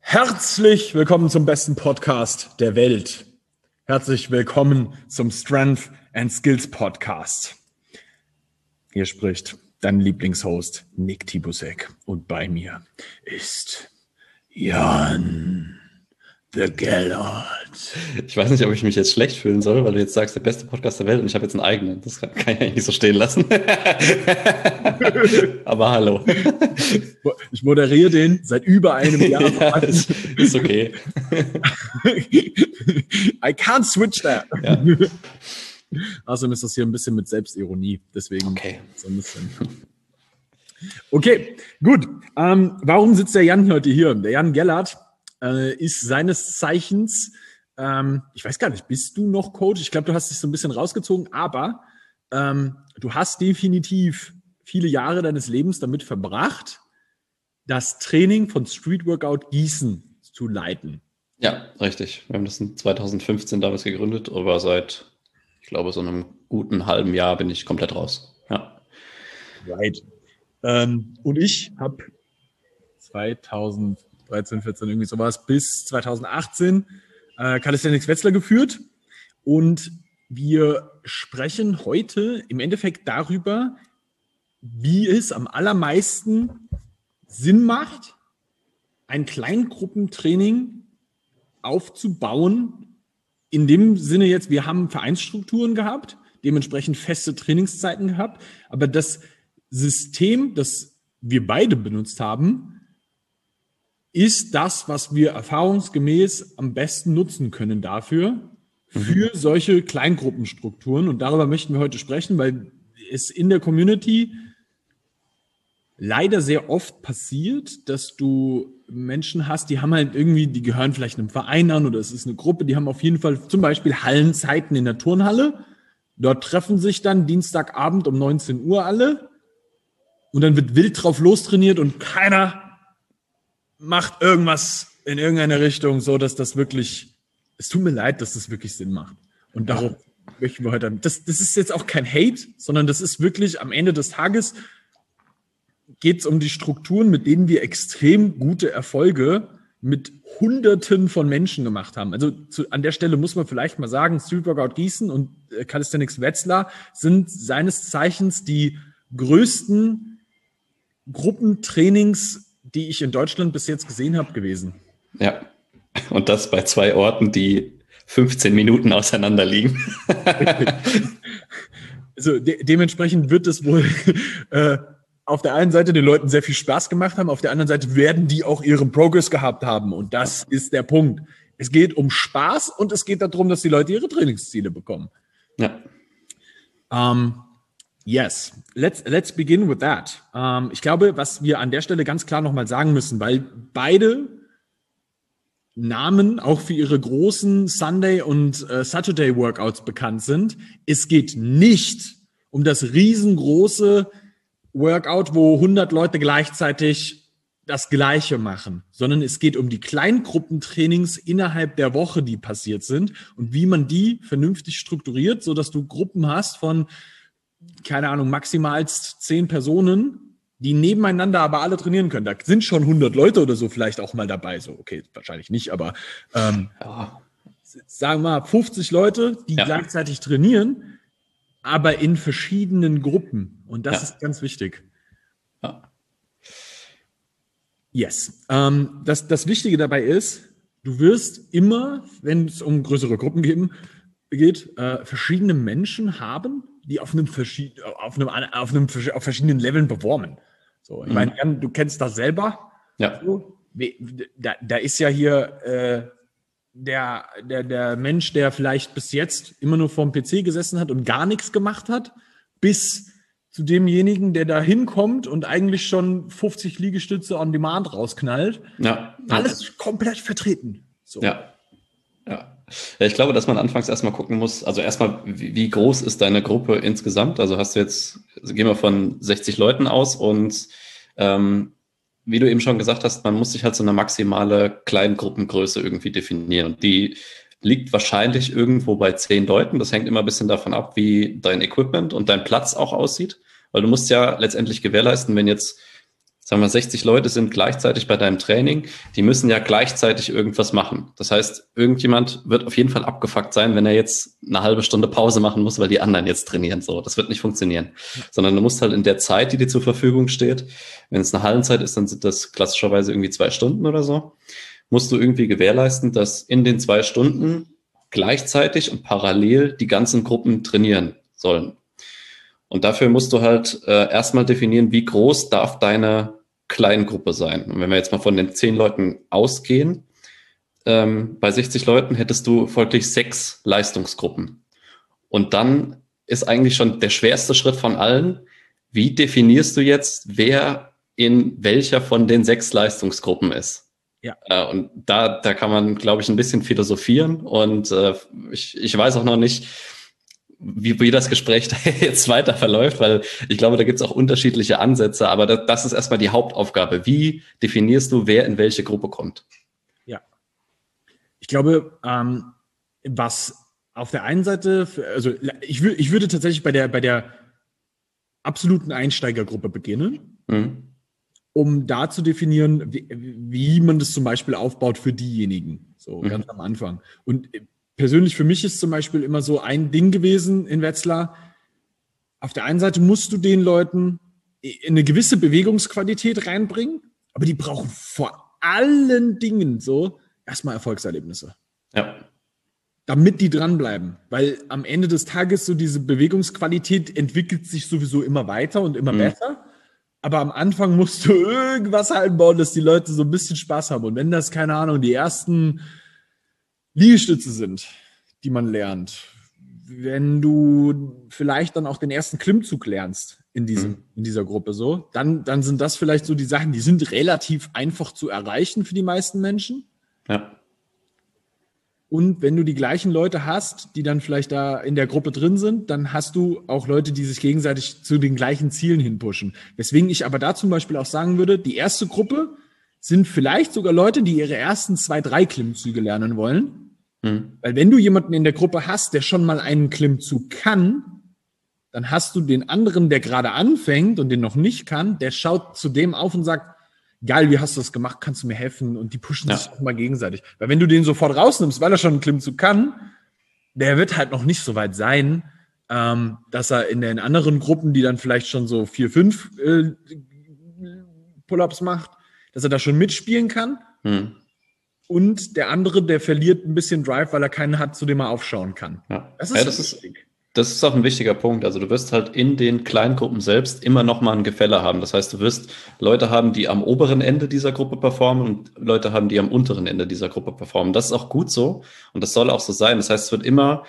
Herzlich willkommen zum besten Podcast der Welt. Herzlich willkommen zum Strength and Skills Podcast. Hier spricht dein Lieblingshost Nick Tibusek und bei mir ist Jan the Gellert. Ich weiß nicht, ob ich mich jetzt schlecht fühlen soll, weil du jetzt sagst, der beste Podcast der Welt und ich habe jetzt einen eigenen. Das kann ich eigentlich nicht so stehen lassen. Aber hallo. Ich moderiere den seit über einem Jahr. Ja, ist okay. I can't switch that. Ja. Außerdem ist das hier ein bisschen mit Selbstironie. Deswegen okay. So ein bisschen. Okay, gut. Warum sitzt der Jan heute hier? Der Jan Gellert ist seines Zeichens, ich weiß gar nicht, bist du noch Coach? Ich glaube, du hast dich so ein bisschen rausgezogen, aber du hast definitiv viele Jahre deines Lebens damit verbracht, das Training von Street Workout Gießen zu leiten. Ja, richtig. Wir haben das in 2015 damals gegründet, aber seit, ich glaube, so einem guten halben Jahr bin ich komplett raus. Ja. Right. Und ich habe 2013, 14, irgendwie sowas, bis 2018 Calisthenics Wetzlar geführt. Und wir sprechen heute im Endeffekt darüber, wie es am allermeisten Sinn macht, ein Kleingruppentraining aufzubauen. In dem Sinne jetzt, wir haben Vereinsstrukturen gehabt, dementsprechend feste Trainingszeiten gehabt, aber das System, das wir beide benutzt haben, ist das, was wir erfahrungsgemäß am besten nutzen können dafür, für solche Kleingruppenstrukturen. Und darüber möchten wir heute sprechen, weil es in der Community leider sehr oft passiert, dass du Menschen hast, die haben halt irgendwie, die gehören vielleicht einem Verein an oder es ist eine Gruppe, die haben auf jeden Fall zum Beispiel Hallenzeiten in der Turnhalle. Dort treffen sich dann Dienstagabend um 19 Uhr alle und dann wird wild drauf lostrainiert und keiner macht irgendwas in irgendeine Richtung, so dass das wirklich, es tut mir leid, dass das wirklich Sinn macht. Und darauf möchten wir heute, das ist jetzt auch kein Hate, sondern das ist wirklich am Ende des Tages geht es um die Strukturen, mit denen wir extrem gute Erfolge mit Hunderten von Menschen gemacht haben. Also an der Stelle muss man vielleicht mal sagen, Street Workout Gießen und Calisthenics Wetzlar sind seines Zeichens die größten Gruppentrainings, die ich in Deutschland bis jetzt gesehen habe, gewesen. Ja, und das bei 2 Orten, die 15 Minuten auseinander liegen. Also dementsprechend wird es wohl auf der einen Seite den Leuten sehr viel Spaß gemacht haben, auf der anderen Seite werden die auch ihren Progress gehabt haben. Und das ist der Punkt. Es geht um Spaß und es geht darum, dass die Leute ihre Trainingsziele bekommen. Ja. Yes, let's begin with that. Ich glaube, was wir an der Stelle ganz klar nochmal sagen müssen, weil beide Namen auch für ihre großen Sunday- und Saturday-Workouts bekannt sind. Es geht nicht um das riesengroße Workout, wo 100 Leute gleichzeitig das Gleiche machen, sondern es geht um die Kleingruppentrainings innerhalb der Woche, die passiert sind und wie man die vernünftig strukturiert, sodass du Gruppen hast von keine Ahnung, maximal 10 Personen, die nebeneinander aber alle trainieren können. Da sind schon 100 Leute oder so vielleicht auch mal dabei. So, okay, wahrscheinlich nicht, aber sagen wir mal 50 Leute, die gleichzeitig trainieren, aber in verschiedenen Gruppen. Und das ist ganz wichtig. Ja. Yes. Das Wichtige dabei ist, du wirst immer, wenn es um größere Gruppen geht, verschiedene Menschen haben, die auf verschiedenen Leveln performen. So, ich meine, Jan, du kennst das selber. Ja. So, da ist ja hier der Mensch, der vielleicht bis jetzt immer nur vorm PC gesessen hat und gar nichts gemacht hat, bis zu demjenigen, der da hinkommt und eigentlich schon 50 Liegestütze on Demand rausknallt. Ja. Alles komplett vertreten. So. Ja. Ja, ich glaube, dass man anfangs erstmal gucken muss, also erstmal, wie groß ist deine Gruppe insgesamt? Also hast du jetzt, gehen wir von 60 Leuten aus und wie du eben schon gesagt hast, man muss sich halt so eine maximale Kleingruppengröße irgendwie definieren. Und die liegt wahrscheinlich irgendwo bei 10 Leuten. Das hängt immer ein bisschen davon ab, wie dein Equipment und dein Platz auch aussieht. Weil du musst ja letztendlich gewährleisten, wenn jetzt sagen wir 60 Leute sind gleichzeitig bei deinem Training, die müssen ja gleichzeitig irgendwas machen. Das heißt, irgendjemand wird auf jeden Fall abgefuckt sein, wenn er jetzt eine halbe Stunde Pause machen muss, weil die anderen jetzt trainieren. So, das wird nicht funktionieren. Sondern du musst halt in der Zeit, die dir zur Verfügung steht, wenn es eine Hallenzeit ist, dann sind das klassischerweise irgendwie 2 Stunden oder so, musst du irgendwie gewährleisten, dass in den 2 Stunden gleichzeitig und parallel die ganzen Gruppen trainieren sollen. Und dafür musst du halt erstmal definieren, wie groß darf deine Kleingruppe sein. Und wenn wir jetzt mal von den 10 Leuten ausgehen, bei 60 Leuten hättest du folglich 6 Leistungsgruppen. Und dann ist eigentlich schon der schwerste Schritt von allen, wie definierst du jetzt, wer in welcher von den 6 Leistungsgruppen ist? Ja. Und da kann man, glaube ich, ein bisschen philosophieren. Und ich weiß auch noch nicht, wie das Gespräch jetzt weiter verläuft, weil ich glaube, da gibt es auch unterschiedliche Ansätze, aber das ist erstmal die Hauptaufgabe. Wie definierst du, wer in welche Gruppe kommt? Ja. Ich glaube, was auf der einen Seite, also ich würde tatsächlich bei der absoluten Einsteigergruppe beginnen, um da zu definieren, wie man das zum Beispiel aufbaut für diejenigen, so ganz am Anfang. Und persönlich für mich ist zum Beispiel immer so ein Ding gewesen in Wetzlar. Auf der einen Seite musst du den Leuten eine gewisse Bewegungsqualität reinbringen, aber die brauchen vor allen Dingen so erstmal Erfolgserlebnisse. Ja. Damit die dranbleiben. Weil am Ende des Tages so diese Bewegungsqualität entwickelt sich sowieso immer weiter und immer besser. Aber am Anfang musst du irgendwas einbauen, dass die Leute so ein bisschen Spaß haben. Und wenn das, keine Ahnung, die ersten Liegestütze sind, die man lernt, wenn du vielleicht dann auch den ersten Klimmzug lernst in dieser Gruppe so, dann sind das vielleicht so die Sachen, die sind relativ einfach zu erreichen für die meisten Menschen. Ja. Und wenn du die gleichen Leute hast, die dann vielleicht da in der Gruppe drin sind, dann hast du auch Leute, die sich gegenseitig zu den gleichen Zielen hinpushen. Weswegen ich aber da zum Beispiel auch sagen würde, die erste Gruppe sind vielleicht sogar Leute, die ihre ersten 2, 3 Klimmzüge lernen wollen. Weil wenn du jemanden in der Gruppe hast, der schon mal einen Klimmzug kann, dann hast du den anderen, der gerade anfängt und den noch nicht kann, der schaut zu dem auf und sagt, geil, wie hast du das gemacht, kannst du mir helfen? Und die pushen sich auch mal gegenseitig. Weil wenn du den sofort rausnimmst, weil er schon einen Klimmzug kann, der wird halt noch nicht so weit sein, dass er in den anderen Gruppen, die dann vielleicht schon so 4, 5 Pull-ups macht, dass er da schon mitspielen kann. Und der andere, der verliert ein bisschen Drive, weil er keinen hat, zu dem er aufschauen kann. Ja. Das ist auch ein wichtiger Punkt. Also du wirst halt in den Kleingruppen selbst immer noch mal ein Gefälle haben. Das heißt, du wirst Leute haben, die am oberen Ende dieser Gruppe performen und Leute haben, die am unteren Ende dieser Gruppe performen. Das ist auch gut so und das soll auch so sein. Das heißt, es wird immer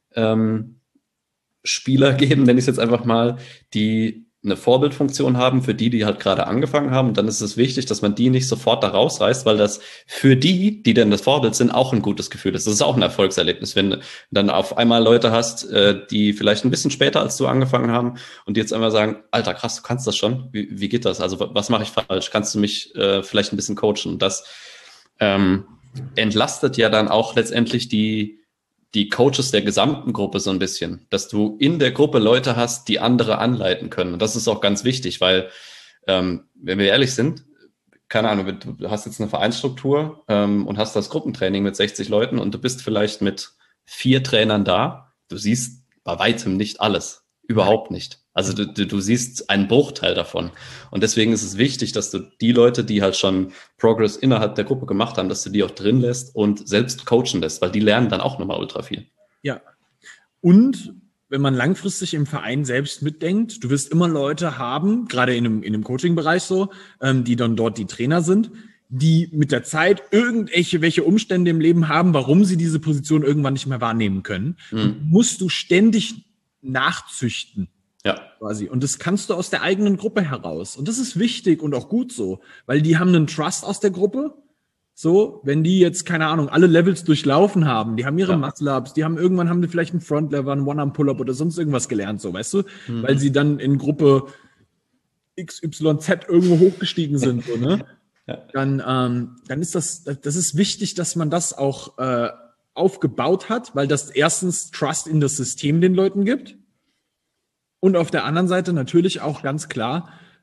Spieler geben, nenne ich es jetzt einfach mal, die eine Vorbildfunktion haben für die halt gerade angefangen haben. Und dann ist es wichtig, dass man die nicht sofort da rausreißt, weil das für die denn das Vorbild sind, auch ein gutes Gefühl ist. Das ist auch ein Erfolgserlebnis, wenn du dann auf einmal Leute hast, die vielleicht ein bisschen später als du angefangen haben und die jetzt einmal sagen, Alter, krass, du kannst das schon. Wie geht das? Also was mache ich falsch? Kannst du mich vielleicht ein bisschen coachen? Und das entlastet ja dann auch letztendlich die Coaches der gesamten Gruppe so ein bisschen, dass du in der Gruppe Leute hast, die andere anleiten können. Und das ist auch ganz wichtig, weil, wenn wir ehrlich sind, keine Ahnung, du hast jetzt eine Vereinsstruktur und hast das Gruppentraining mit 60 Leuten und du bist vielleicht mit 4 Trainern da. Du siehst bei weitem nicht alles. Überhaupt nicht. Also du siehst einen Bruchteil davon. Und deswegen ist es wichtig, dass du die Leute, die halt schon Progress innerhalb der Gruppe gemacht haben, dass du die auch drin lässt und selbst coachen lässt, weil die lernen dann auch nochmal ultra viel. Ja. Und wenn man langfristig im Verein selbst mitdenkt, du wirst immer Leute haben, gerade in einem Coaching-Bereich so, die dann dort die Trainer sind, die mit der Zeit welche Umstände im Leben haben, warum sie diese Position irgendwann nicht mehr wahrnehmen können. Und musst du ständig nachzüchten. Ja. Quasi. Und das kannst du aus der eigenen Gruppe heraus. Und das ist wichtig und auch gut so, weil die haben einen Trust aus der Gruppe. So, wenn die jetzt, keine Ahnung, alle Levels durchlaufen haben, die haben ihre Muscle-Ups, irgendwann haben die vielleicht einen Front-Lever, einen One-Arm-Pull-Up oder sonst irgendwas gelernt, so, weißt du? Weil sie dann in Gruppe XYZ irgendwo hochgestiegen sind, so, ne? Dann ist das ist wichtig, dass man das auch aufgebaut hat, weil das erstens Trust in das System den Leuten gibt und auf der anderen Seite natürlich auch ganz klar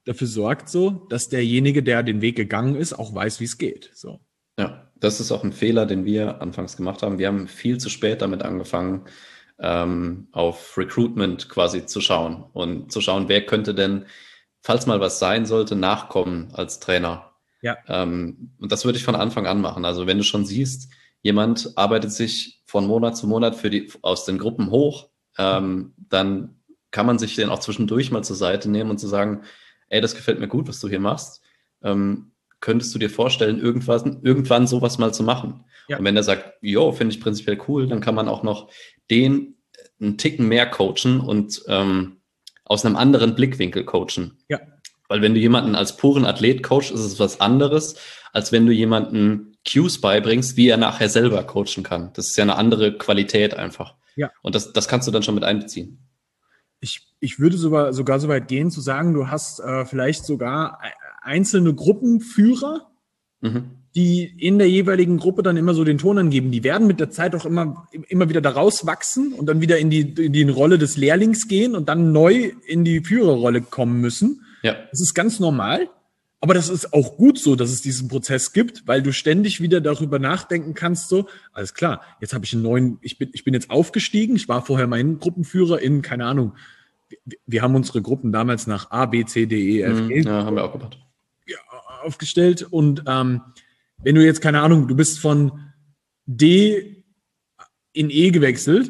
dafür sorgt, so, dass derjenige, der den Weg gegangen ist, auch weiß, wie es geht. So. Ja, das ist auch ein Fehler, den wir anfangs gemacht haben. Wir haben viel zu spät damit angefangen, auf Recruitment quasi zu schauen und zu schauen, wer könnte denn, falls mal was sein sollte, nachkommen als Trainer. Ja. Und das würde ich von Anfang an machen. Also wenn du schon siehst, jemand arbeitet sich von Monat zu Monat aus den Gruppen hoch, dann kann man sich den auch zwischendurch mal zur Seite nehmen und zu sagen, ey, das gefällt mir gut, was du hier machst. Könntest du dir vorstellen, irgendwann sowas mal zu machen? Ja. Und wenn er sagt, jo, finde ich prinzipiell cool, dann kann man auch noch den einen Ticken mehr coachen und aus einem anderen Blickwinkel coachen. Ja. Weil wenn du jemanden als puren Athlet coachst, ist es was anderes, als wenn du jemanden Cues beibringst, wie er nachher selber coachen kann. Das ist ja eine andere Qualität einfach. Ja. Und das kannst du dann schon mit einbeziehen. Ich würde sogar so weit gehen, zu sagen, du hast vielleicht sogar einzelne Gruppenführer, die in der jeweiligen Gruppe dann immer so den Ton angeben. Die werden mit der Zeit auch immer wieder da rauswachsen und dann wieder in die Rolle des Lehrlings gehen und dann neu in die Führerrolle kommen müssen. Ja. Das ist ganz normal, aber das ist auch gut so, dass es diesen Prozess gibt, weil du ständig wieder darüber nachdenken kannst, so, alles klar, jetzt habe ich einen neuen, ich bin jetzt aufgestiegen, ich war vorher mein Gruppenführer in, keine Ahnung, wir haben unsere Gruppen damals nach A, B, C, D, E, F, G ja, haben wir auch gemacht. Aufgestellt und wenn du jetzt, keine Ahnung, du bist von D in E gewechselt,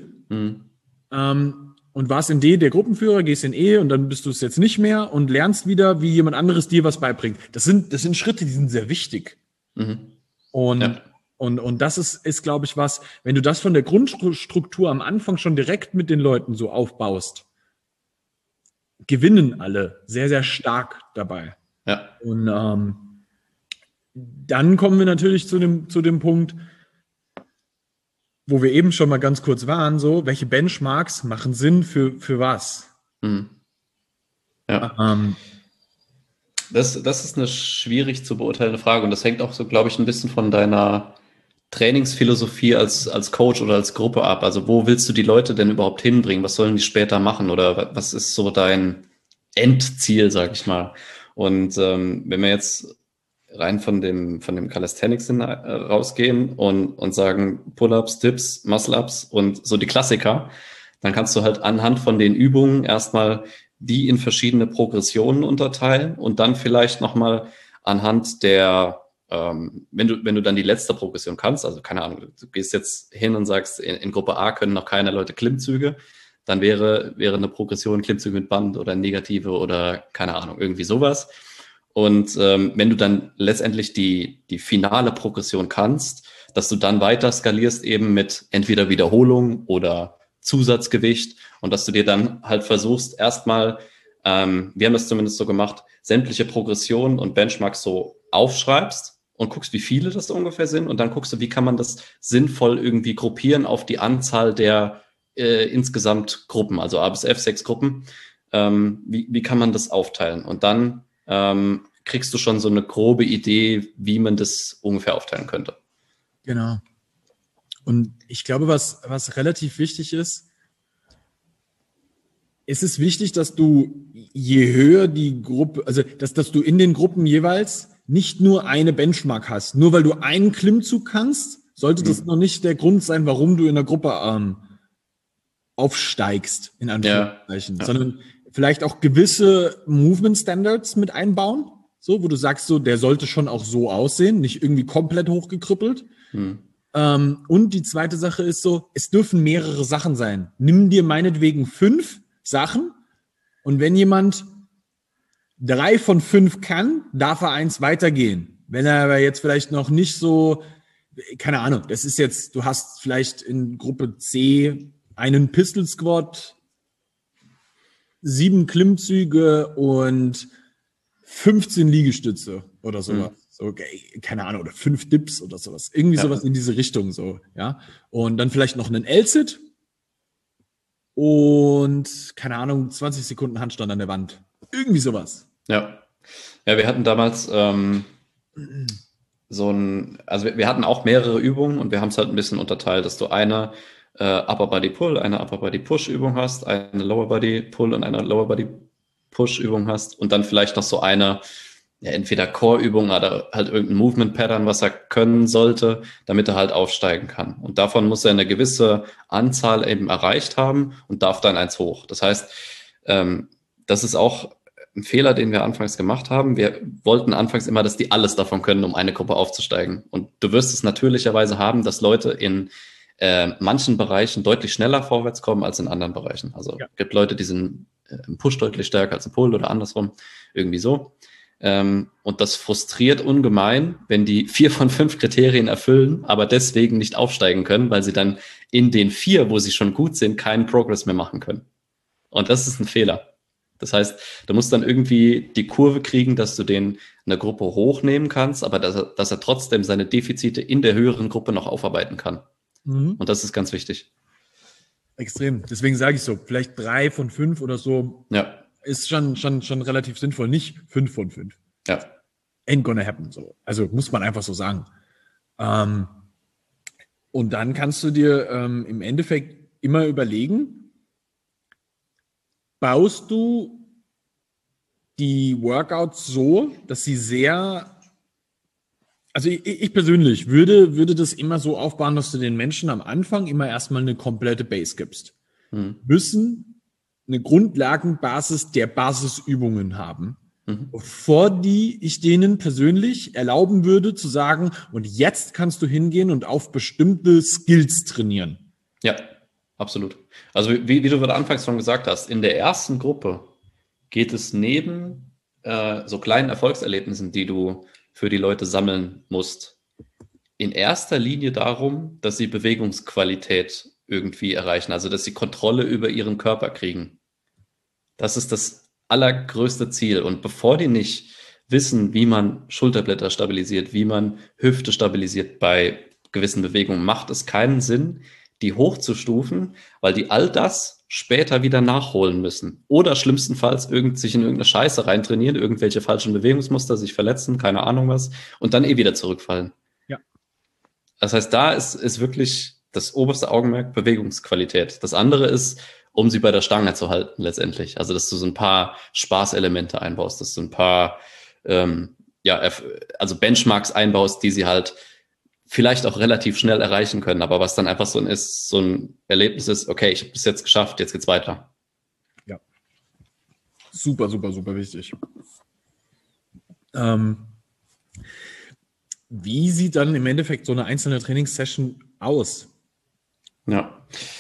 und warst in D der Gruppenführer, gehst in E und dann bist du es jetzt nicht mehr und lernst wieder, wie jemand anderes dir was beibringt. Das sind Schritte, die sind sehr wichtig. Und das ist, glaube ich, was, wenn du das von der Grundstruktur am Anfang schon direkt mit den Leuten so aufbaust, gewinnen alle sehr, sehr stark dabei. Ja. Und dann kommen wir natürlich zu dem Punkt, wo wir eben schon mal ganz kurz waren, so, welche Benchmarks machen Sinn für was? Ja. Das ist eine schwierig zu beurteilende Frage und das hängt auch so, glaube ich, ein bisschen von deiner Trainingsphilosophie als Coach oder als Gruppe ab. Also wo willst du die Leute denn überhaupt hinbringen? Was sollen die später machen? Oder was ist so dein Endziel, sag ich mal? Und wenn wir jetzt rein von dem Calisthenics rausgehen und sagen Pull-ups, Dips, Muscle-ups und so die Klassiker, dann kannst du halt anhand von den Übungen erstmal die in verschiedene Progressionen unterteilen und dann vielleicht nochmal anhand der, wenn du dann die letzte Progression kannst, also keine Ahnung, du gehst jetzt hin und sagst, in Gruppe A können noch keine Leute Klimmzüge, dann wäre eine Progression Klimmzüge mit Band oder negative oder keine Ahnung, irgendwie sowas. Und wenn du dann letztendlich die finale Progression kannst, dass du dann weiter skalierst eben mit entweder Wiederholung oder Zusatzgewicht und dass du dir dann halt versuchst erstmal, wir haben das zumindest so gemacht, sämtliche Progressionen und Benchmarks so aufschreibst und guckst, wie viele das ungefähr sind und dann guckst du, wie kann man das sinnvoll irgendwie gruppieren auf die Anzahl der insgesamt Gruppen, also A bis F 6 Gruppen, wie kann man das aufteilen und dann kriegst du schon so eine grobe Idee, wie man das ungefähr aufteilen könnte. Genau. Und ich glaube, was relativ wichtig ist, ist es wichtig, dass du, je höher die Gruppe, also dass du in den Gruppen jeweils nicht nur eine Benchmark hast. Nur weil du einen Klimmzug kannst, sollte das noch nicht der Grund sein, warum du in der Gruppe aufsteigst, in Anführungszeichen, sondern vielleicht auch gewisse Movement Standards mit einbauen, so, wo du sagst, so, der sollte schon auch so aussehen, nicht irgendwie komplett hochgekrüppelt. Und die zweite Sache ist so, es dürfen mehrere Sachen sein. Nimm dir meinetwegen 5 Sachen und wenn jemand 3 von 5 kann, darf er 1 weitergehen. Wenn er aber jetzt vielleicht noch nicht so, keine Ahnung, das ist jetzt, du hast vielleicht in Gruppe C einen Pistol Squat, 7 Klimmzüge und 15 Liegestütze oder sowas. So, keine Ahnung, oder 5 Dips oder sowas. Irgendwie sowas in diese Richtung, so, ja. Und dann vielleicht noch einen L-Sit und, keine Ahnung, 20 Sekunden Handstand an der Wand. Irgendwie sowas. Ja. Ja, wir hatten damals also wir hatten auch mehrere Übungen und wir haben es halt ein bisschen unterteilt, dass du eine Upper Body Pull, eine Upper Body Push Übung hast, eine Lower Body Pull und eine Lower Body Push-Übung hast und dann vielleicht noch so eine, ja, entweder Core-Übung oder halt irgendein Movement-Pattern, was er können sollte, damit er halt aufsteigen kann. Und davon muss er eine gewisse Anzahl eben erreicht haben und darf dann eins hoch. Das heißt, das ist auch ein Fehler, den wir anfangs gemacht haben. Wir wollten anfangs immer, dass die alles davon können, um eine Gruppe aufzusteigen. Und du wirst es natürlicherweise haben, dass Leute in manchen Bereichen deutlich schneller vorwärts kommen als in anderen Bereichen. Also es gibt Leute, die sind im Push deutlich stärker als im Pull oder andersrum, irgendwie so. Und das frustriert ungemein, wenn die 4 von 5 Kriterien erfüllen, aber deswegen nicht aufsteigen können, weil sie dann in den 4, wo sie schon gut sind, keinen Progress mehr machen können. Und das ist ein Fehler. Das heißt, du musst dann irgendwie die Kurve kriegen, dass du den eine Gruppe hochnehmen kannst, aber dass er trotzdem seine Defizite in der höheren Gruppe noch aufarbeiten kann. Mhm. Und das ist ganz wichtig. Extrem. Deswegen sage ich so, vielleicht 3 von 5 oder so. Ja. Ist schon relativ sinnvoll, nicht 5 von 5. Ja. Ain't gonna happen. So. Also muss man einfach so sagen. Und dann kannst du dir im Endeffekt immer überlegen, baust du die Workouts so, dass sie sehr, also ich persönlich würde das immer so aufbauen, dass du den Menschen am Anfang immer erstmal eine komplette Base gibst. Müssen eine Grundlagenbasis der Basisübungen haben, bevor ich denen persönlich erlauben würde zu sagen, und jetzt kannst du hingehen und auf bestimmte Skills trainieren. Ja, absolut. Also wie du anfangs schon gesagt hast, in der ersten Gruppe geht es neben so kleinen Erfolgserlebnissen, die du für die Leute sammeln musst, in erster Linie darum, dass sie Bewegungsqualität irgendwie erreichen, also dass sie Kontrolle über ihren Körper kriegen. Das ist das allergrößte Ziel. Und bevor die nicht wissen, wie man Schulterblätter stabilisiert, wie man Hüfte stabilisiert bei gewissen Bewegungen, macht es keinen Sinn, die hochzustufen, weil die all das später wieder nachholen müssen. Oder schlimmstenfalls sich in irgendeine Scheiße reintrainieren, irgendwelche falschen Bewegungsmuster, sich verletzen, keine Ahnung was, und dann wieder zurückfallen. Ja. Das heißt, da ist wirklich das oberste Augenmerk Bewegungsqualität. Das andere ist, um sie bei der Stange zu halten letztendlich. Also, dass du so ein paar Spaßelemente einbaust, dass du ein paar also Benchmarks einbaust, die sie halt vielleicht auch relativ schnell erreichen können, aber was dann einfach so ein Erlebnis ist, okay, ich habe es jetzt geschafft, jetzt geht's weiter. Ja. Super, super, super wichtig. Wie sieht dann im Endeffekt so eine einzelne Trainingssession aus? Ja.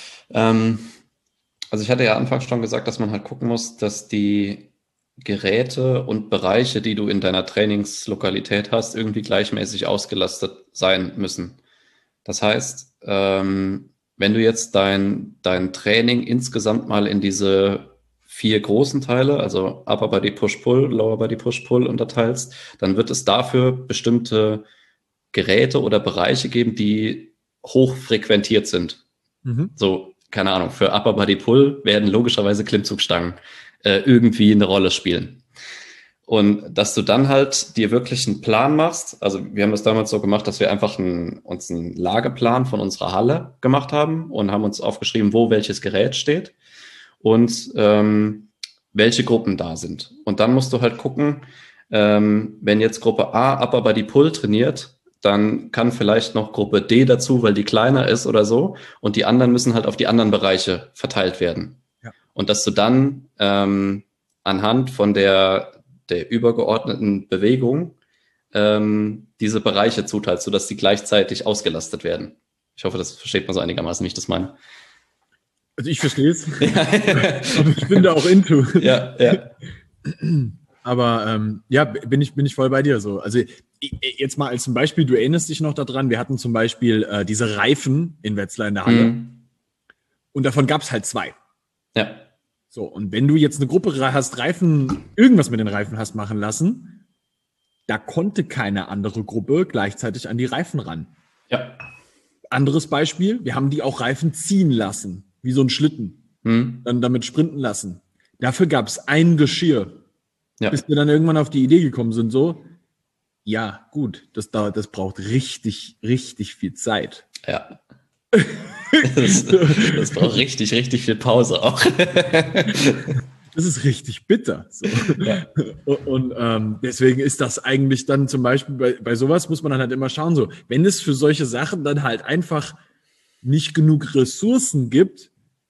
Also ich hatte ja anfangs schon gesagt, dass man halt gucken muss, dass die Geräte und Bereiche, die du in deiner Trainingslokalität hast, irgendwie gleichmäßig ausgelastet sein müssen. Das heißt, wenn du jetzt dein Training insgesamt mal in diese 4 großen Teile, also Upper Body Push-Pull, Lower Body Push-Pull unterteilst, dann wird es dafür bestimmte Geräte oder Bereiche geben, die hoch frequentiert sind. So, keine Ahnung, für Upper Body Pull werden logischerweise Klimmzugstangen irgendwie eine Rolle spielen. Und dass du dann halt dir wirklich einen Plan machst, also wir haben das damals so gemacht, dass wir einfach uns einen Lageplan von unserer Halle gemacht haben und haben uns aufgeschrieben, wo welches Gerät steht und welche Gruppen da sind. Und dann musst du halt gucken, wenn jetzt Gruppe A Upper Body Pull trainiert, dann kann vielleicht noch Gruppe D dazu, weil die kleiner ist oder so. Und die anderen müssen halt auf die anderen Bereiche verteilt werden. Ja. Und dass du dann anhand von der übergeordneten Bewegung diese Bereiche zuteilst, sodass die gleichzeitig ausgelastet werden. Ich hoffe, das versteht man so einigermaßen, wie ich das meine. Also ich verstehe es. Aber ich bin da auch into. Ja, ja. Aber bin ich voll bei dir so. Also jetzt mal als zum Beispiel, du erinnerst dich noch daran, wir hatten zum Beispiel diese Reifen in Wetzlar in der Halle. Und davon gab es halt 2. Ja. So, und wenn du jetzt eine Gruppe hast, irgendwas mit den Reifen hast machen lassen, da konnte keine andere Gruppe gleichzeitig an die Reifen ran. Ja. Anderes Beispiel, wir haben die auch Reifen ziehen lassen, wie so ein Schlitten. Dann damit sprinten lassen. Dafür gab es ein Geschirr. Ja. Bis wir dann irgendwann auf die Idee gekommen sind, so, ja, gut, das braucht richtig, richtig viel Zeit. Ja. Das braucht richtig, richtig viel Pause auch. Das ist richtig bitter. So. Ja. Und deswegen ist das eigentlich dann zum Beispiel bei sowas muss man dann halt immer schauen, so, wenn es für solche Sachen dann halt einfach nicht genug Ressourcen gibt,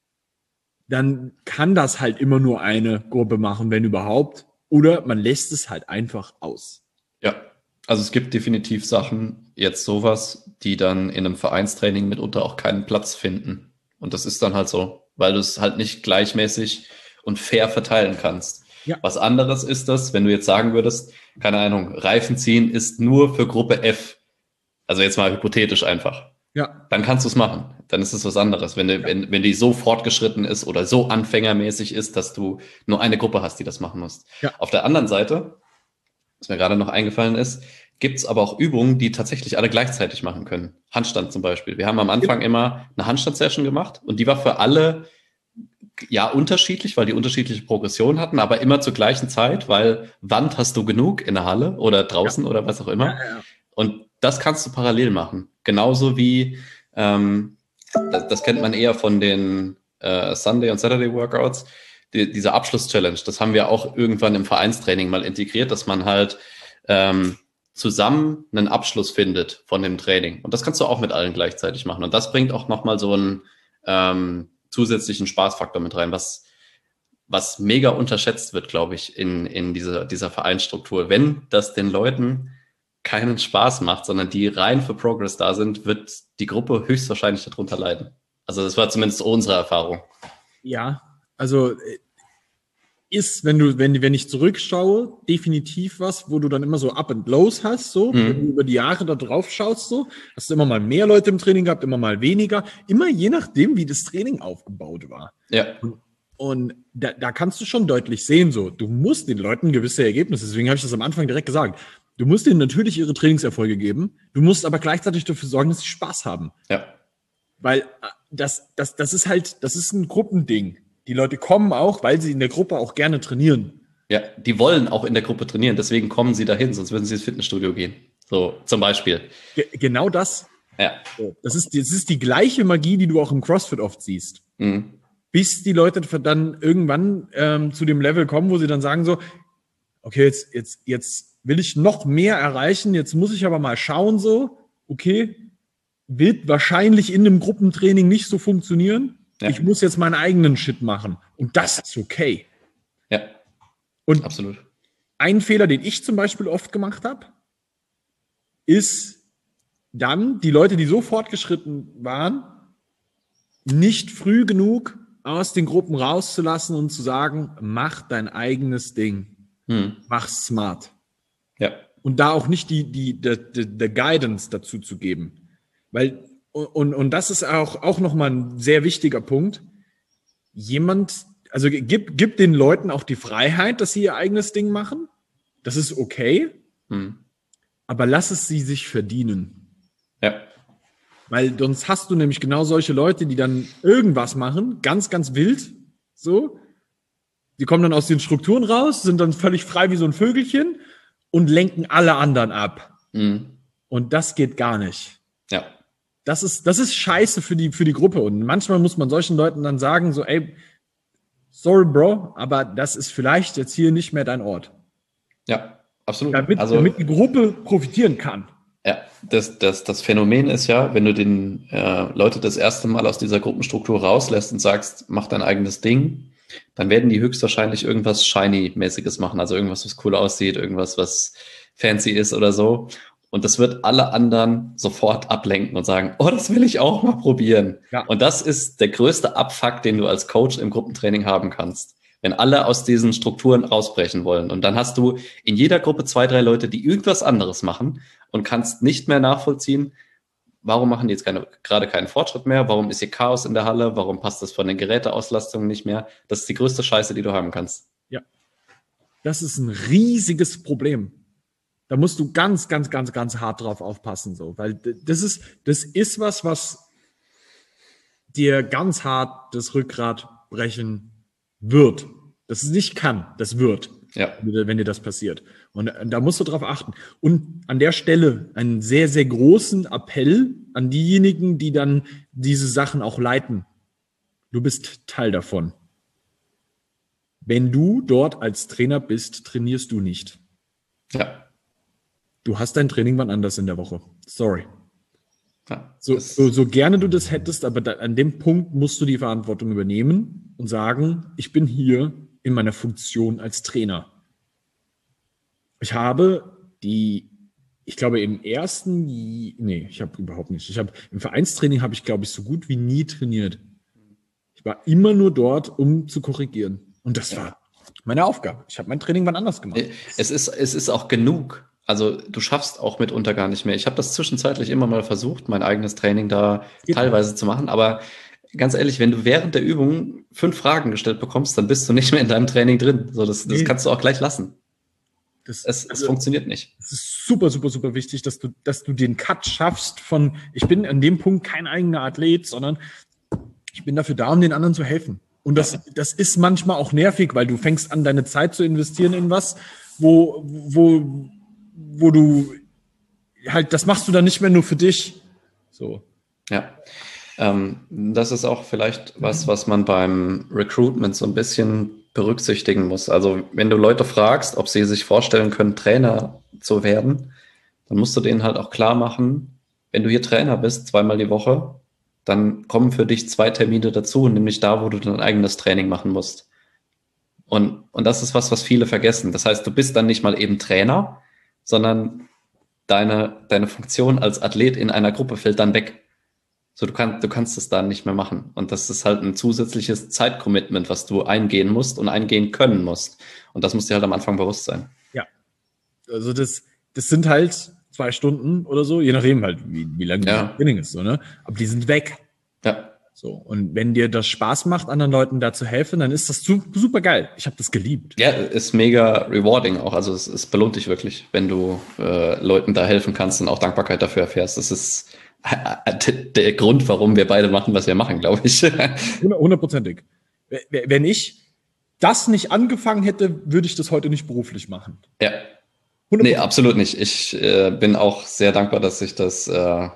dann kann das halt immer nur eine Gruppe machen, wenn überhaupt. Oder man lässt es halt einfach aus. Ja, also es gibt definitiv Sachen, jetzt sowas, die dann in einem Vereinstraining mitunter auch keinen Platz finden. Und das ist dann halt so, weil du es halt nicht gleichmäßig und fair verteilen kannst. Ja. Was anderes ist das, wenn du jetzt sagen würdest, keine Ahnung, Reifen ziehen ist nur für Gruppe F. Also jetzt mal hypothetisch einfach. Ja. Dann kannst du es machen. Dann ist es was anderes. Wenn die so fortgeschritten ist oder so anfängermäßig ist, dass du nur eine Gruppe hast, die das machen muss. Ja. Auf der anderen Seite, was mir gerade noch eingefallen ist, gibt es aber auch Übungen, die tatsächlich alle gleichzeitig machen können. Handstand zum Beispiel. Wir haben am Anfang immer eine Handstand-Session gemacht und die war für alle ja unterschiedlich, weil die unterschiedliche Progression hatten, aber immer zur gleichen Zeit, weil Wand hast du genug in der Halle oder draußen oder was auch immer. Ja. Und das kannst du parallel machen. Genauso wie, das kennt man eher von den Sunday- und Saturday-Workouts, diese Abschluss-Challenge, das haben wir auch irgendwann im Vereinstraining mal integriert, dass man halt zusammen einen Abschluss findet von dem Training. Und das kannst du auch mit allen gleichzeitig machen. Und das bringt auch nochmal so einen zusätzlichen Spaßfaktor mit rein, was mega unterschätzt wird, glaube ich, in dieser Vereinsstruktur. Wenn das den Leuten keinen Spaß macht, sondern die rein für Progress da sind, wird die Gruppe höchstwahrscheinlich darunter leiden. Also das war zumindest unsere Erfahrung. Ja, also ist, wenn ich zurückschaue, definitiv was, wo du dann immer so Up and Lows hast, so, wenn du über die Jahre da drauf schaust, so, hast du immer mal mehr Leute im Training gehabt, immer mal weniger, immer je nachdem, wie das Training aufgebaut war. Ja. Und da kannst du schon deutlich sehen, so, du musst den Leuten gewisse Ergebnisse, deswegen habe ich das am Anfang direkt gesagt, du musst denen natürlich ihre Trainingserfolge geben, du musst aber gleichzeitig dafür sorgen, dass sie Spaß haben. Ja. Weil das ist halt, das ist ein Gruppending. Die Leute kommen auch, weil sie in der Gruppe auch gerne trainieren. Ja, die wollen auch in der Gruppe trainieren, deswegen kommen sie dahin, sonst würden sie ins Fitnessstudio gehen. So, zum Beispiel. Genau das. Ja. Das ist die gleiche Magie, die du auch im CrossFit oft siehst. Bis die Leute dann irgendwann zu dem Level kommen, wo sie dann sagen so, okay, jetzt will ich noch mehr erreichen, jetzt muss ich aber mal schauen so, okay, wird wahrscheinlich in einem Gruppentraining nicht so funktionieren. Ja. Ich muss jetzt meinen eigenen Shit machen. Und das ist okay. Ja, und absolut. Ein Fehler, den ich zum Beispiel oft gemacht habe, ist dann die Leute, die so fortgeschritten waren, nicht früh genug aus den Gruppen rauszulassen und zu sagen, mach dein eigenes Ding. Mach smart. Ja. Und da auch nicht die Guidance dazu zu geben. Weil Und das ist auch nochmal ein sehr wichtiger Punkt. Also gib den Leuten auch die Freiheit, dass sie ihr eigenes Ding machen. Das ist okay. Aber lass es sie sich verdienen. Ja. Weil sonst hast du nämlich genau solche Leute, die dann irgendwas machen, ganz, ganz wild, so. Die kommen dann aus den Strukturen raus, sind dann völlig frei wie so ein Vögelchen und lenken alle anderen ab. Und das geht gar nicht. Ja. Das ist scheiße für die Gruppe. Und manchmal muss man solchen Leuten dann sagen, so, ey, sorry, Bro, aber das ist vielleicht jetzt hier nicht mehr dein Ort. Ja, absolut. Damit die Gruppe profitieren kann. Ja, das Phänomen ist ja, wenn du den Leute das erste Mal aus dieser Gruppenstruktur rauslässt und sagst, mach dein eigenes Ding, dann werden die höchstwahrscheinlich irgendwas Shiny-mäßiges machen, also irgendwas, was cool aussieht, irgendwas, was fancy ist oder so. Und das wird alle anderen sofort ablenken und sagen, oh, das will ich auch mal probieren. Ja. Und das ist der größte Abfuck, den du als Coach im Gruppentraining haben kannst. Wenn alle aus diesen Strukturen rausbrechen wollen. Und dann hast du in jeder Gruppe 2, 3 Leute, die irgendwas anderes machen und kannst nicht mehr nachvollziehen, warum machen die jetzt gerade keinen Fortschritt mehr? Warum ist hier Chaos in der Halle? Warum passt das von den Geräteauslastungen nicht mehr? Das ist die größte Scheiße, die du haben kannst. Ja. Das ist ein riesiges Problem. Da musst du ganz, ganz, ganz, ganz hart drauf aufpassen, so, weil das ist was dir ganz hart das Rückgrat brechen wird. Das es nicht kann, das wird, ja, wenn dir das passiert. Und da musst du drauf achten. Und an der Stelle einen sehr, sehr großen Appell an diejenigen, die dann diese Sachen auch leiten. Du bist Teil davon. Wenn du dort als Trainer bist, trainierst du nicht. Ja. Du hast dein Training wann anders in der Woche. Sorry. Ja, So gerne du das hättest, aber an dem Punkt musst du die Verantwortung übernehmen und sagen, ich bin hier in meiner Funktion als Trainer. Ich glaube im Vereinstraining habe ich, glaube ich, so gut wie nie trainiert. Ich war immer nur dort, um zu korrigieren. Und das war meine Aufgabe. Ich habe mein Training wann anders gemacht. Es ist auch genug. Also du schaffst auch mitunter gar nicht mehr. Ich habe das zwischenzeitlich immer mal versucht, mein eigenes Training da teilweise zu machen. Aber ganz ehrlich, wenn du während der Übung 5 Fragen gestellt bekommst, dann bist du nicht mehr in deinem Training drin. So, das kannst du auch gleich lassen. Es funktioniert nicht. Es ist super, super, super wichtig, dass du den Cut schaffst von, ich bin an dem Punkt kein eigener Athlet, sondern ich bin dafür da, um den anderen zu helfen. Und das ist manchmal auch nervig, weil du fängst an, deine Zeit zu investieren in was, wo du halt, das machst du dann nicht mehr nur für dich. So. Ja. Das ist auch vielleicht was man beim Recruitment so ein bisschen berücksichtigen muss. Also wenn du Leute fragst, ob sie sich vorstellen können, Trainer zu werden, dann musst du denen halt auch klar machen, wenn du hier Trainer bist, 2-mal die Woche, dann kommen für dich 2 Termine dazu, nämlich da, wo du dein eigenes Training machen musst. Und das ist was viele vergessen. Das heißt, du bist dann nicht mal eben Trainer, sondern deine Funktion als Athlet in einer Gruppe fällt dann weg. So, du kannst es dann nicht mehr machen. Und das ist halt ein zusätzliches Zeitcommitment, was du eingehen musst und eingehen können musst. Und das muss dir halt am Anfang bewusst sein. Ja. Also das sind halt 2 Stunden oder so, je nachdem halt, wie lange das Training ist, so, ne? Aber die sind weg. Ja. So. Und wenn dir das Spaß macht, anderen Leuten da zu helfen, dann ist das super geil. Ich habe das geliebt. Ja, ist mega rewarding auch. Also es belohnt dich wirklich, wenn du Leuten da helfen kannst und auch Dankbarkeit dafür erfährst. Das ist der Grund, warum wir beide machen, was wir machen, glaube ich. 100%ig. Wenn ich das nicht angefangen hätte, würde ich das heute nicht beruflich machen. Ja. 100%. Nee, absolut nicht. Ich bin auch sehr dankbar, dass ich das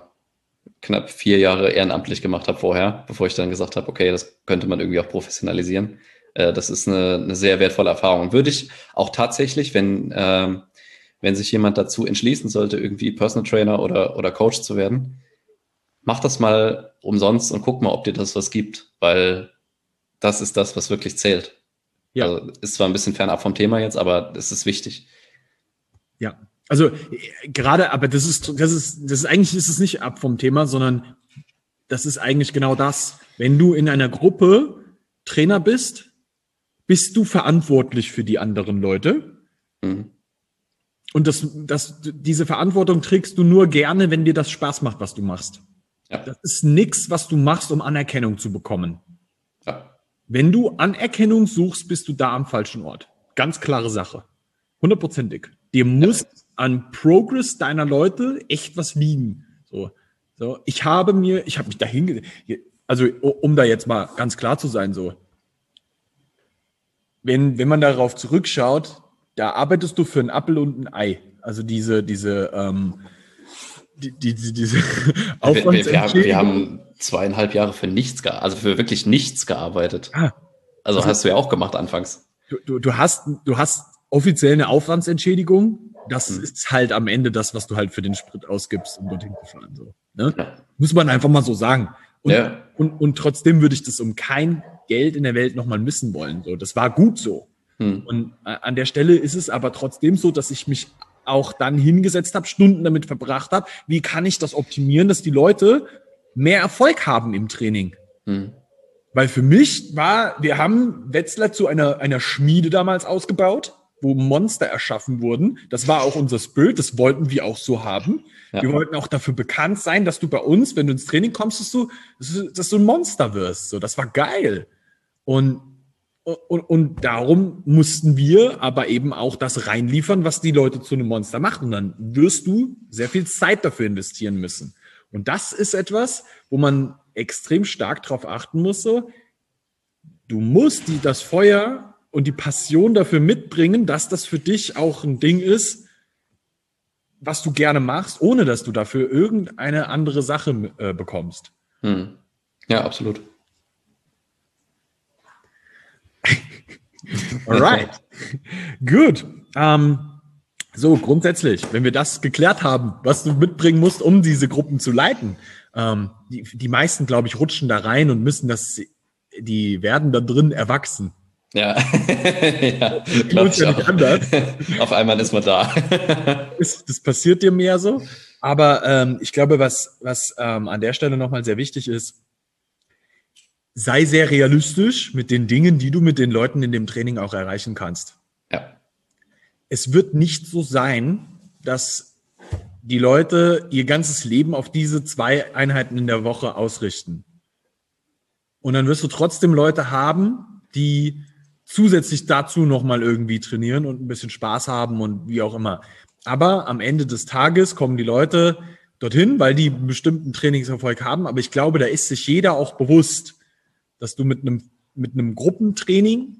knapp 4 Jahre ehrenamtlich gemacht habe vorher, bevor ich dann gesagt habe, okay, das könnte man irgendwie auch professionalisieren. Das ist eine sehr wertvolle Erfahrung. Würde ich auch tatsächlich, wenn sich jemand dazu entschließen sollte, irgendwie Personal Trainer oder Coach zu werden, mach das mal umsonst und guck mal, ob dir das was gibt, weil das ist das, was wirklich zählt. Ja. Also ist zwar ein bisschen fernab vom Thema jetzt, aber es ist wichtig. Ja, also gerade, aber das ist eigentlich ist es nicht ab vom Thema, sondern das ist eigentlich genau das. Wenn du in einer Gruppe Trainer bist, bist du verantwortlich für die anderen Leute. Mhm. Und diese Verantwortung trägst du nur gerne, wenn dir das Spaß macht, was du machst. Ja. Das ist nichts, was du machst, um Anerkennung zu bekommen. Ja. Wenn du Anerkennung suchst, bist du da am falschen Ort. Ganz klare Sache. 100%ig. Dir muss an Progress deiner Leute echt was liegen. So. Ich habe mich dahin, also um da jetzt mal ganz klar zu sein, so. Wenn man darauf zurückschaut, da arbeitest du für einen Apfel und ein Ei. Also diese Aufwandsentschädigung. Wir haben 2,5 Jahre für wirklich nichts gearbeitet. Also hast du ja auch gemacht anfangs. Du hast offiziell eine Aufwandsentschädigung. Das ist halt am Ende das, was du halt für den Sprit ausgibst, um dorthin zu fahren. So, ne? Ja. Muss man einfach mal so sagen. Und trotzdem würde ich das um kein Geld in der Welt nochmal missen wollen. So, das war gut so. Und an der Stelle ist es aber trotzdem so, dass ich mich auch dann hingesetzt habe, Stunden damit verbracht habe, wie kann ich das optimieren, dass die Leute mehr Erfolg haben im Training. Weil für mich wir haben Wetzlar zu einer Schmiede damals ausgebaut, wo Monster erschaffen wurden. Das war auch unser Spirit, das wollten wir auch so haben. Ja. Wir wollten auch dafür bekannt sein, dass du bei uns, wenn du ins Training kommst, dass du ein Monster wirst. So, das war geil. Und darum mussten wir aber eben auch das reinliefern, was die Leute zu einem Monster macht. Und dann wirst du sehr viel Zeit dafür investieren müssen. Und das ist etwas, wo man extrem stark drauf achten muss. So. Du musst das Feuer und die Passion dafür mitbringen, dass das für dich auch ein Ding ist, was du gerne machst, ohne dass du dafür irgendeine andere Sache bekommst. Ja, absolut. Alright. Gut. So, grundsätzlich, wenn wir das geklärt haben, was du mitbringen musst, um diese Gruppen zu leiten, die meisten, glaube ich, rutschen da rein und die werden da drin erwachsen. Ja, ja, glaube ich auch. Auf einmal ist man da. Das passiert dir mehr so. Aber ich glaube, was an der Stelle nochmal sehr wichtig ist, sei sehr realistisch mit den Dingen, die du mit den Leuten in dem Training auch erreichen kannst. Ja. Es wird nicht so sein, dass die Leute ihr ganzes Leben auf diese 2 Einheiten in der Woche ausrichten. Und dann wirst du trotzdem Leute haben, die zusätzlich dazu nochmal irgendwie trainieren und ein bisschen Spaß haben und wie auch immer. Aber am Ende des Tages kommen die Leute dorthin, weil die einen bestimmten Trainingserfolg haben. Aber ich glaube, da ist sich jeder auch bewusst, dass du mit einem Gruppentraining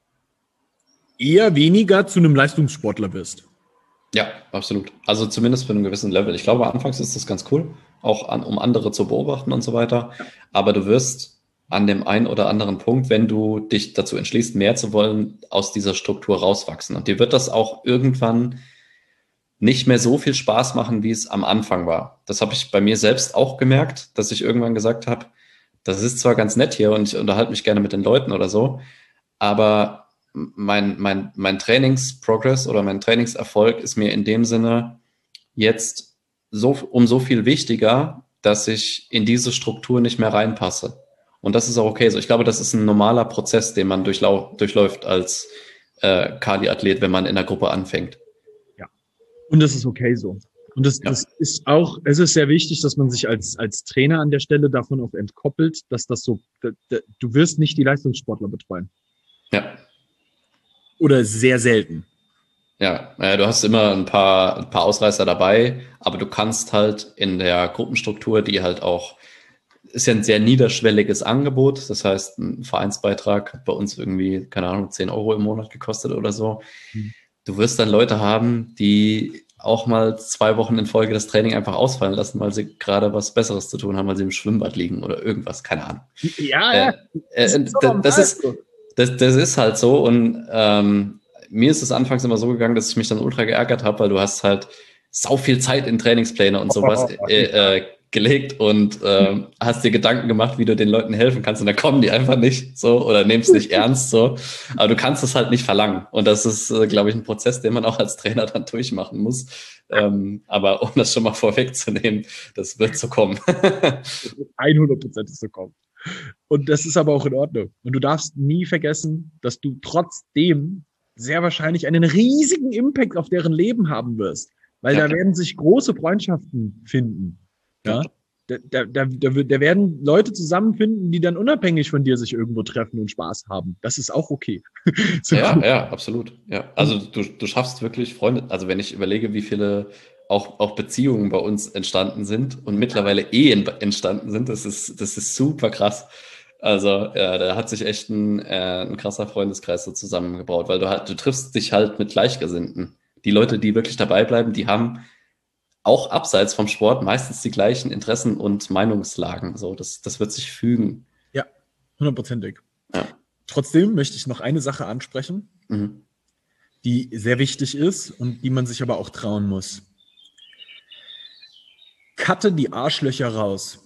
eher weniger zu einem Leistungssportler wirst. Ja, absolut. Also zumindest für einen gewissen Level. Ich glaube, anfangs ist das ganz cool, auch um andere zu beobachten und so weiter. Aber du wirst an dem einen oder anderen Punkt, wenn du dich dazu entschließt, mehr zu wollen, aus dieser Struktur rauswachsen. Und dir wird das auch irgendwann nicht mehr so viel Spaß machen, wie es am Anfang war. Das habe ich bei mir selbst auch gemerkt, dass ich irgendwann gesagt habe, das ist zwar ganz nett hier und ich unterhalte mich gerne mit den Leuten oder so, aber mein Trainingsprogress oder mein Trainingserfolg ist mir in dem Sinne jetzt um so viel wichtiger, dass ich in diese Struktur nicht mehr reinpasse. Und das ist auch okay so. Ich glaube, das ist ein normaler Prozess, den man durchläuft als Kali-Athlet, wenn man in der Gruppe anfängt. Ja, und das ist okay so. Und das ist auch, es ist sehr wichtig, dass man sich als Trainer an der Stelle davon auch entkoppelt, dass das so, du wirst nicht die Leistungssportler betreuen. Ja. Oder sehr selten. Ja, du hast immer ein paar Ausreißer dabei, aber du kannst halt in der Gruppenstruktur, die halt auch, ist ja ein sehr niederschwelliges Angebot, das heißt, ein Vereinsbeitrag hat bei uns irgendwie, keine Ahnung, 10 Euro im Monat gekostet oder so. Du wirst dann Leute haben, die auch mal 2 Wochen in Folge das Training einfach ausfallen lassen, weil sie gerade was Besseres zu tun haben, weil sie im Schwimmbad liegen oder irgendwas, keine Ahnung. Ja, das ist halt so und mir ist es anfangs immer so gegangen, dass ich mich dann ultra geärgert habe, weil du hast halt sau viel Zeit in Trainingspläne und sowas gelegt und hast dir Gedanken gemacht, wie du den Leuten helfen kannst und dann kommen die einfach nicht so oder nehmen es nicht ernst so. Aber du kannst es halt nicht verlangen und das ist, glaube ich, ein Prozess, den man auch als Trainer dann durchmachen muss. Aber um das schon mal vorwegzunehmen, das wird so kommen. 100% ist so kommen. Und das ist aber auch in Ordnung. Und du darfst nie vergessen, dass du trotzdem sehr wahrscheinlich einen riesigen Impact auf deren Leben haben wirst. Weil da werden sich große Freundschaften finden. Ja. Da werden Leute zusammenfinden, die dann unabhängig von dir sich irgendwo treffen und Spaß haben. Das ist auch okay. Ja, absolut. Ja. Also du schaffst wirklich Freunde. Also wenn ich überlege, wie viele auch Beziehungen bei uns entstanden sind und mittlerweile Ehen entstanden sind, das ist super krass. Also da hat sich echt ein krasser Freundeskreis so zusammengebraut, weil du triffst dich halt mit Gleichgesinnten. Die Leute, die wirklich dabei bleiben, die haben auch abseits vom Sport meistens die gleichen Interessen und Meinungslagen. So, das wird sich fügen. Ja, 100%. Ja. Trotzdem möchte ich noch eine Sache ansprechen, die sehr wichtig ist und die man sich aber auch trauen muss. Cutte die Arschlöcher raus.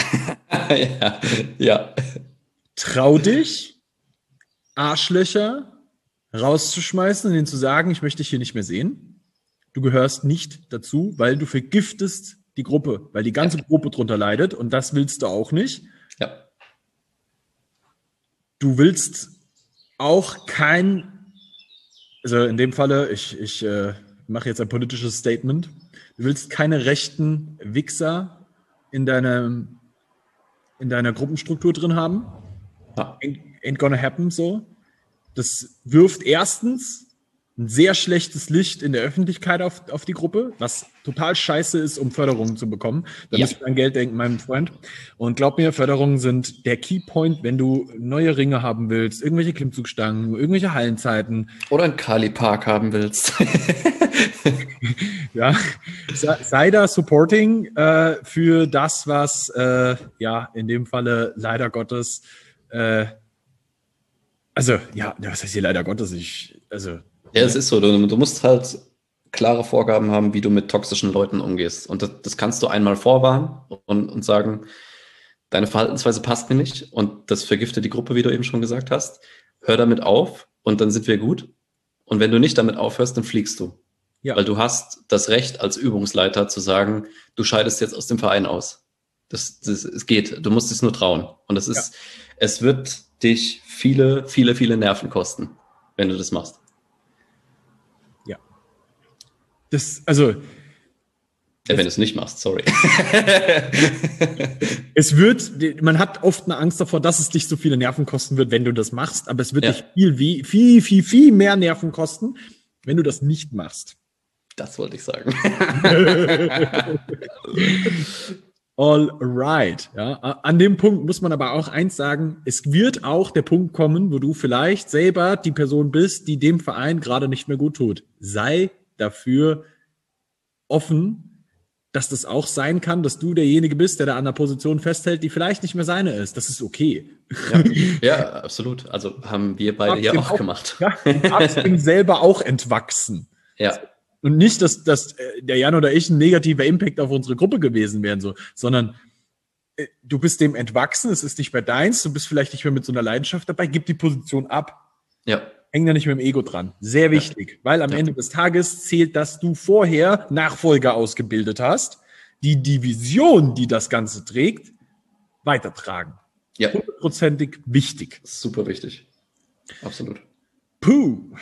Ja. Trau dich, Arschlöcher rauszuschmeißen und ihnen zu sagen, ich möchte dich hier nicht mehr sehen. Du gehörst nicht dazu, weil du vergiftest die Gruppe, weil die ganze Gruppe drunter leidet und das willst du auch nicht. Ja. Du willst auch also in dem Falle, ich mache jetzt ein politisches Statement, du willst keine rechten Wichser in deiner Gruppenstruktur drin haben. Ja. Ain't gonna happen so. Das wirft erstens ein sehr schlechtes Licht in der Öffentlichkeit auf die Gruppe, was total scheiße ist, um Förderungen zu bekommen. Da musst du an Geld denken, mein Freund. Und glaub mir, Förderungen sind der Keypoint, wenn du neue Ringe haben willst, irgendwelche Klimmzugstangen, irgendwelche Hallenzeiten. Oder einen Kali-Park haben willst. Ja, sei da supporting für das, was in dem Falle leider Gottes Also, ja, was heißt hier leider Gottes? Ja, es ist so. Du musst halt klare Vorgaben haben, wie du mit toxischen Leuten umgehst. Und das kannst du einmal vorwarnen und sagen, deine Verhaltensweise passt mir nicht und das vergiftet die Gruppe, wie du eben schon gesagt hast. Hör damit auf und dann sind wir gut. Und wenn du nicht damit aufhörst, dann fliegst du. Ja. Weil du hast das Recht als Übungsleiter zu sagen, du scheidest jetzt aus dem Verein aus. Es geht. Du musst es nur trauen. Und es wird dich viele, viele, viele Nerven kosten, wenn du das machst. Ja. Wenn du es nicht machst, sorry. Man hat oft eine Angst davor, dass es dich so viele Nerven kosten wird, wenn du das machst, aber es wird dich viel mehr Nerven kosten, wenn du das nicht machst. Das wollte ich sagen. All right. Ja, an dem Punkt muss man aber auch eins sagen, es wird auch der Punkt kommen, wo du vielleicht selber die Person bist, die dem Verein gerade nicht mehr gut tut. Sei dafür offen, dass das auch sein kann, dass du derjenige bist, der da an der Position festhält, die vielleicht nicht mehr seine ist. Das ist okay. Ja, absolut. Also haben wir beide ja auch gemacht. Ja, du darfst ihm selber auch entwachsen. Ja. Und nicht, dass der Jan oder ich ein negativer Impact auf unsere Gruppe gewesen wären, sondern du bist dem entwachsen, es ist nicht mehr deins, du bist vielleicht nicht mehr mit so einer Leidenschaft dabei, gib die Position ab. Ja. Häng da nicht mit dem Ego dran. Sehr wichtig, weil am Ende des Tages zählt, dass du vorher Nachfolger ausgebildet hast, die Vision, die das Ganze trägt, weitertragen. Ja. 100%ig wichtig. Super wichtig. Absolut. Puh.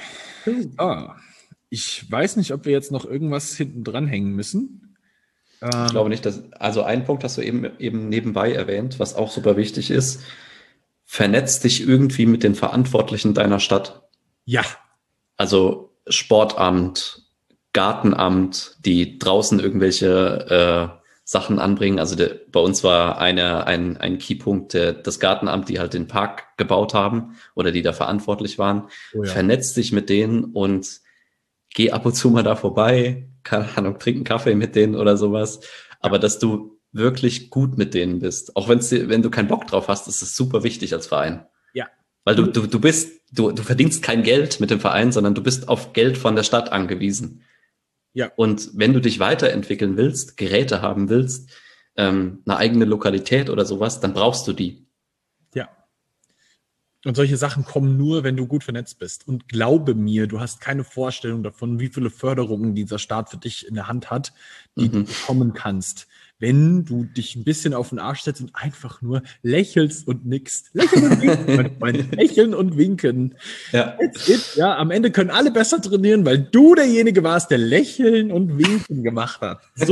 Ich weiß nicht, ob wir jetzt noch irgendwas hinten dran hängen müssen. Ich glaube nicht, also einen Punkt hast du eben nebenbei erwähnt, was auch super wichtig ist. Vernetz dich irgendwie mit den Verantwortlichen deiner Stadt. Ja. Also Sportamt, Gartenamt, die draußen irgendwelche Sachen anbringen. Also bei uns war ein Keypunkt das Gartenamt, die halt den Park gebaut haben oder die da verantwortlich waren. Oh ja. Vernetz dich mit denen und geh ab und zu mal da vorbei. Keine Ahnung, trink einen Kaffee mit denen oder sowas. Aber dass du wirklich gut mit denen bist. Auch wenn du keinen Bock drauf hast, ist es super wichtig als Verein. Ja. Weil du verdienst kein Geld mit dem Verein, sondern du bist auf Geld von der Stadt angewiesen. Ja. Und wenn du dich weiterentwickeln willst, Geräte haben willst, eine eigene Lokalität oder sowas, dann brauchst du die. Ja. Und solche Sachen kommen nur, wenn du gut vernetzt bist. Und glaube mir, du hast keine Vorstellung davon, wie viele Förderungen dieser Staat für dich in der Hand hat, die du bekommen kannst. Wenn du dich ein bisschen auf den Arsch setzt und einfach nur lächelst und nickst. Lächeln und winken, mein Freund. Lächeln und winken. Ja. That's it. Ja, am Ende können alle besser trainieren, weil du derjenige warst, der Lächeln und Winken gemacht hat. So.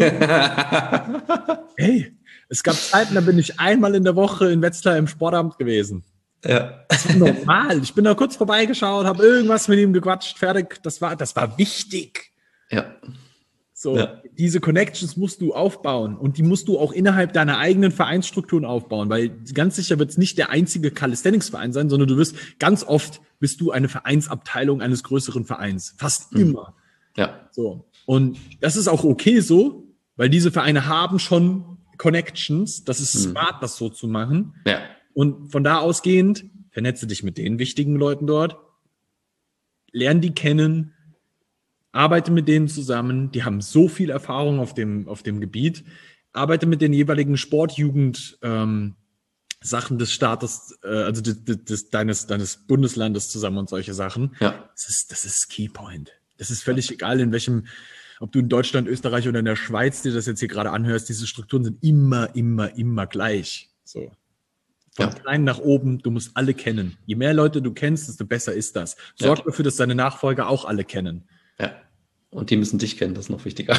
Hey, es gab Zeiten, da bin ich einmal in der Woche in Wetzlar im Sportamt gewesen. Ja. Das war normal. Ich bin da kurz vorbeigeschaut, habe irgendwas mit ihm gequatscht, fertig. Das war wichtig. Ja. So, diese Connections musst du aufbauen und die musst du auch innerhalb deiner eigenen Vereinsstrukturen aufbauen, weil ganz sicher wird es nicht der einzige Calisthenics-Verein sein, sondern ganz oft bist du eine Vereinsabteilung eines größeren Vereins. Fast immer. Ja. So. Und das ist auch okay so, weil diese Vereine haben schon Connections. Das ist smart, das so zu machen. Ja. Und von da ausgehend, vernetze dich mit den wichtigen Leuten dort, lern die kennen, arbeite mit denen zusammen, die haben so viel Erfahrung auf dem Gebiet, arbeite mit den jeweiligen Sportjugend Sachen des Staates, also deines Bundeslandes zusammen und solche Sachen. Ja. Das ist Keypoint. Das ist völlig egal, in welchem, ob du in Deutschland, Österreich oder in der Schweiz dir das jetzt hier gerade anhörst, diese Strukturen sind immer gleich. So. Von klein nach oben, du musst alle kennen. Je mehr Leute du kennst, desto besser ist das. Sorg dafür, dass deine Nachfolger auch alle kennen. Ja. Und die müssen dich kennen, das ist noch wichtiger.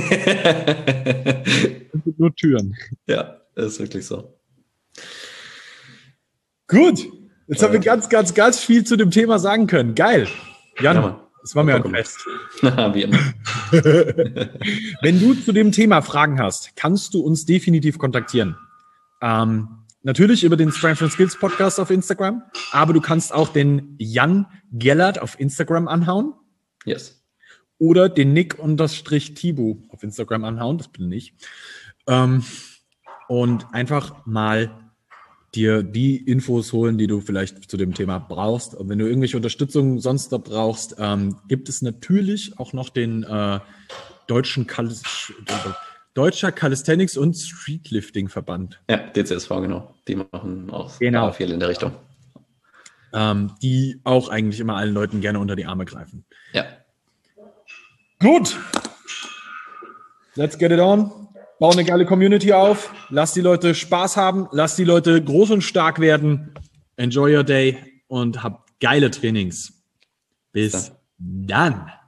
Nur Türen. Ja, das ist wirklich so. Gut. Jetzt haben wir ganz viel zu dem Thema sagen können. Geil. Jan, das war mir ein Fest. Wie immer. Wenn du zu dem Thema Fragen hast, kannst du uns definitiv kontaktieren. Natürlich über den Strength and Skills Podcast auf Instagram, aber du kannst auch den Jan Gellert auf Instagram anhauen. Yes. Oder den Nick_Tibu auf Instagram anhauen, das bin ich. Und einfach mal dir die Infos holen, die du vielleicht zu dem Thema brauchst. Und wenn du irgendwelche Unterstützung sonst da brauchst, gibt es natürlich auch noch den Deutscher Calisthenics und Streetlifting Verband. Ja, DCSV, genau. Die machen auch viel in der Richtung. Die auch eigentlich immer allen Leuten gerne unter die Arme greifen. Ja. Gut. Let's get it on. Bau eine geile Community auf. Lass die Leute Spaß haben. Lass die Leute groß und stark werden. Enjoy your day und hab geile Trainings. Bis dann.